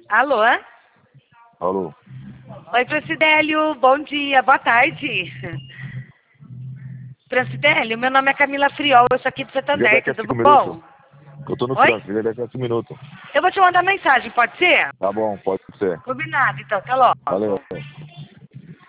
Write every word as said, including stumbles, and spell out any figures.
Alô? Alô? Oi, Francidélio, bom dia, boa tarde. Francidélio, meu nome é Camila Friol, eu sou aqui do Liga Santander, daqui a tudo cinco bom? minutos. Eu tô no Oi? trânsito, liga daqui a cinco minutos. Eu vou te mandar mensagem, pode ser? Tá bom, pode ser. Combinado, então, até logo. Valeu.